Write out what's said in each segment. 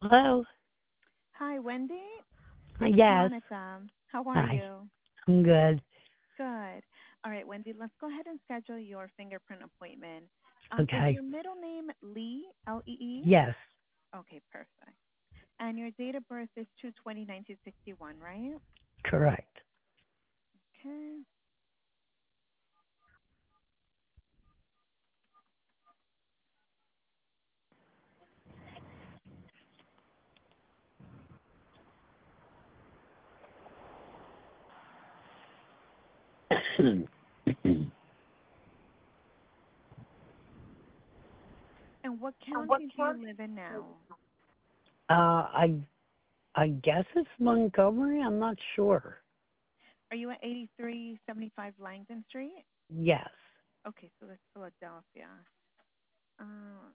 Hello. Hi, Wendy. It's Yes. Monica. How are Hi. you? I'm good. Good. All right, Wendy, let's go ahead and schedule your fingerprint appointment. Is Okay. your middle name Lee, Lee? Yes. Okay, perfect. And your date of birth is 2/20/1961, right? Correct. Okay. And what county do you live in now? I I guess it's Montgomery. I'm not sure. Are you at 8375 Langdon Street? Yes. Okay, so that's Philadelphia. Uh,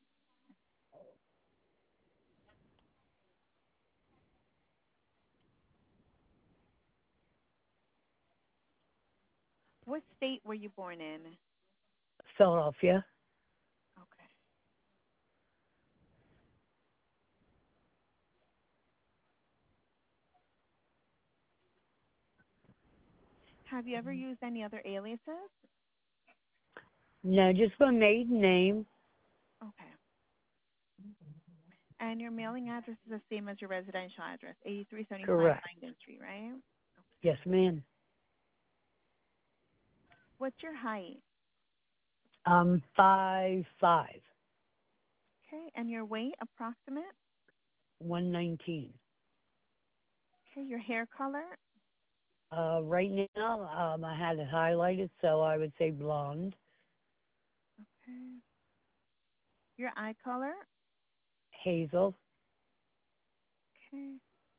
what state were you born in? Philadelphia. Okay. Have you ever used any other aliases? No, just my maiden name. Okay. And your mailing address is the same as your residential address, 8375 Correct. Langdon Street, right? Yes, ma'am. What's your height? 5'5", Okay. And your weight, approximate? 119. Okay. Your hair color? Right now, I had it highlighted, so I would say blonde. Okay. Your eye color? Hazel. Okay.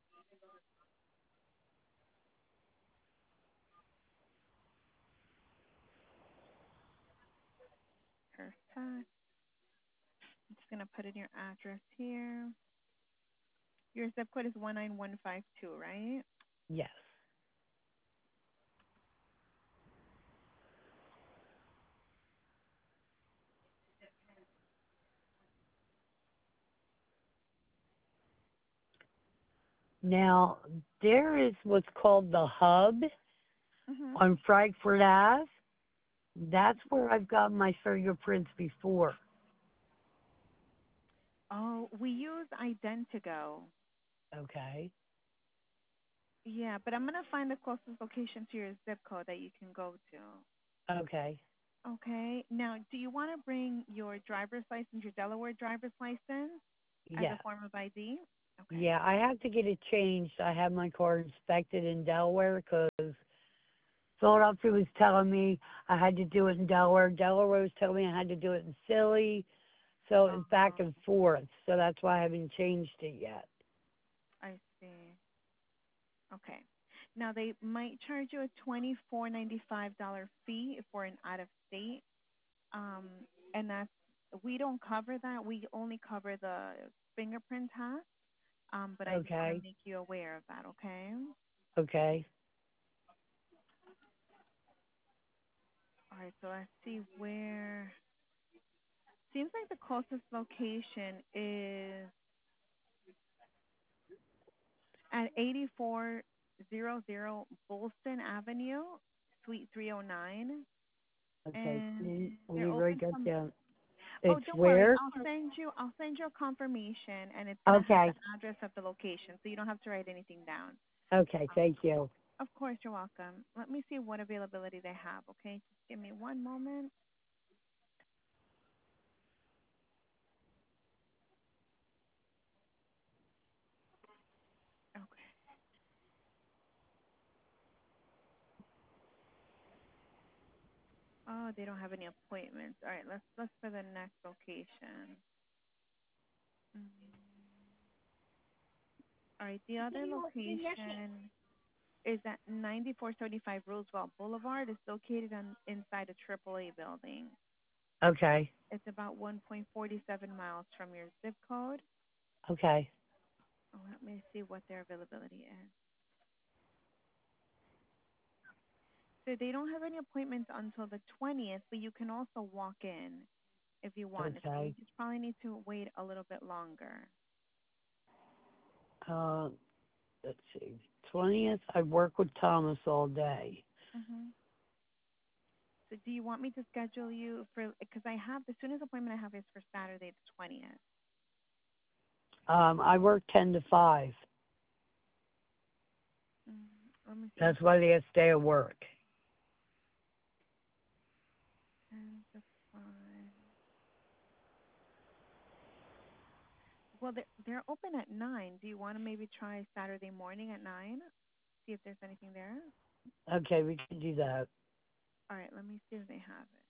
Perfect. I'm just going to put in your address here. Your zip code is 19152, right? Yes. Now, there is what's called the hub Mhm. on Frankfurt Ave. That's where I've got my fingerprints before. Oh, we use Identigo. Okay. Yeah, but I'm going to find the closest location to your zip code that you can go to. Okay. Okay. Now, do you want to bring your driver's license, your Delaware driver's license, as a Yes. form of ID? Okay. Yeah, I have to get it changed. I have my car inspected in Delaware because Philadelphia was telling me I had to do it in Delaware. Delaware was telling me I had to do it in Philly. So it's back Oh, and forth. So that's why I haven't changed it yet. I see. Okay. Now they might charge you a $24.95 fee for an out of state, um, and that's we don't cover that. We only cover the fingerprint test. But I just want to Okay. make you aware of that. Okay. Okay. All right. So let's see where. Seems like the closest location is at 8400 Bolston Avenue, Suite 309, Okay. and Let they're me write open that from. down. Oh, It's don't worry. where? I'll send you a confirmation, and it's gonna have the Okay. address of the location, so you don't have to write anything down. Okay. Thank you. Of course, you're welcome. Let me see what availability they have. Okay, just give me one moment. Okay. Oh, they don't have any appointments. All right, let's look for the next location. All right, the other location is at 9475 Roosevelt Boulevard. It's located inside a AAA building. Okay. It's about 1.47 miles from your zip code. Okay. Oh, let me see what their availability is. So they don't have any appointments until the 20th, but you can also walk in if you want. So you Okay. just probably need to wait a little bit longer. Uh, let's see. 20th, I work with Thomas all day. Mhm. So do you want me to schedule you for? Because I have the soonest appointment I have is for Saturday the 20th. I work 10 to 5. Let me see. That's why they have to stay at work. 10 to 5. Well, they're open at 9. Do you want to maybe try Saturday morning at 9? See if there's anything there. Okay, we can do that. All right, let me see if they have it.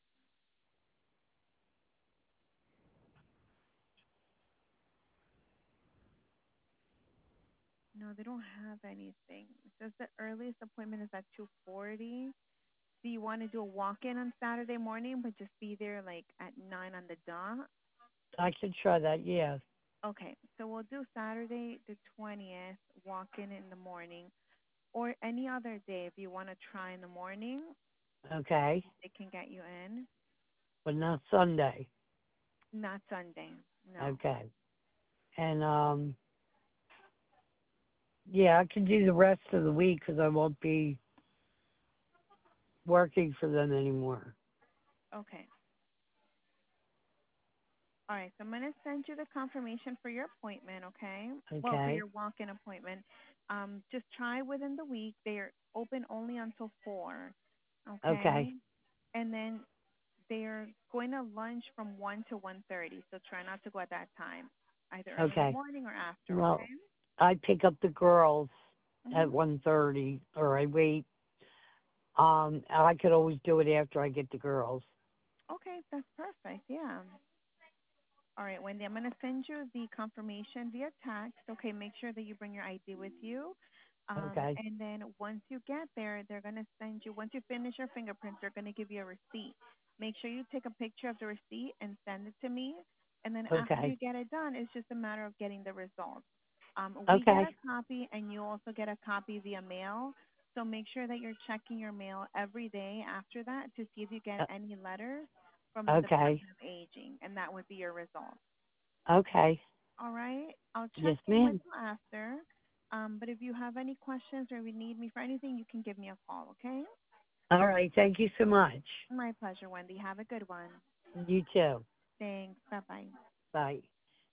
No, they don't have anything. It says the earliest appointment is at 2:40. Do you want to do a walk-in on Saturday morning, but just be there like at 9 on the dot? I can try that, yeah. Okay, so we'll do Saturday the 20th, walk in the morning, or any other day if you want to try in the morning, Okay, they can get you in. but not Sunday. Not Sunday, no. Okay. And, yeah, I can do the rest of the week because I won't be working for them anymore. Okay. All right, so I'm going to send you the confirmation for your appointment, okay? Well, for Okay, your walk-in appointment. Just try within the week. They're open only until 4, okay? okay, And then they're going to lunch from 1 to 1:30, so try not to go at that time, either early in the okay. morning or after, Well, okay? I pick up the girls at Mhm. 1:30, or I wait. I could always do it after I get the girls. Okay, that's perfect. Yeah. All right, Wendy, I'm going to send you the confirmation via text. Okay, make sure that you bring your ID with you. Okay, And then once you get there, they're going to send you, once you finish your fingerprints, they're going to give you a receipt. Make sure you take a picture of the receipt and send it to me. And then after you okay, get it done, it's just a matter of getting the results. We get okay, a copy, and you also get a copy via mail. So make sure that you're checking your mail every day after that to see if you get uh, any letters from the okay, Department of Aging, and that would be your result. okay. All right. I'll check Yes, in with ma'am. you after. But if you have any questions or if you need me for anything, you can give me a call, okay? All right. Thank you so much. My pleasure, Wendy. Have a good one. You too. Thanks. Bye bye. Bye.